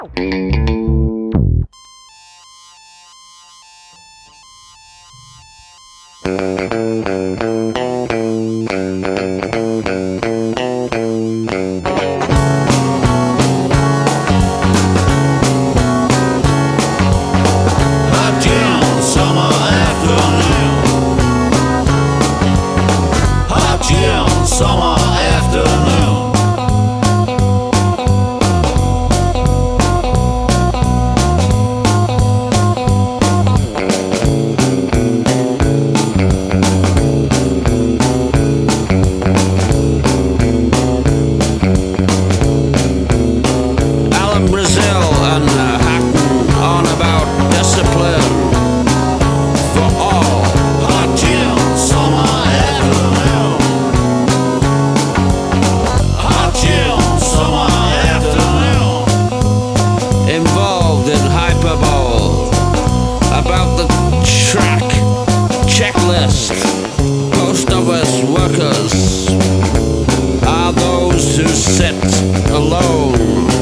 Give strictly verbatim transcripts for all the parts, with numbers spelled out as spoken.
Most of us workers are those who sit alone.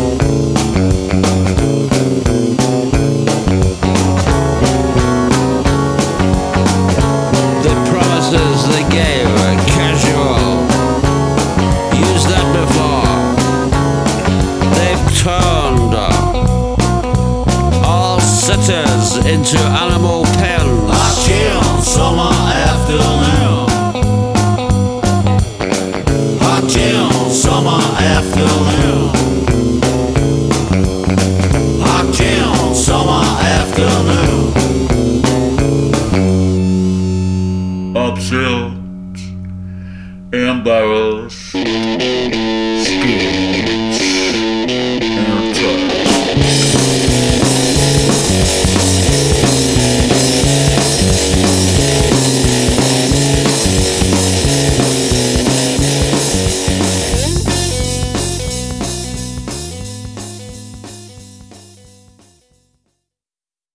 The promises they gave are casual. Used that before. They've turned all sitters into animal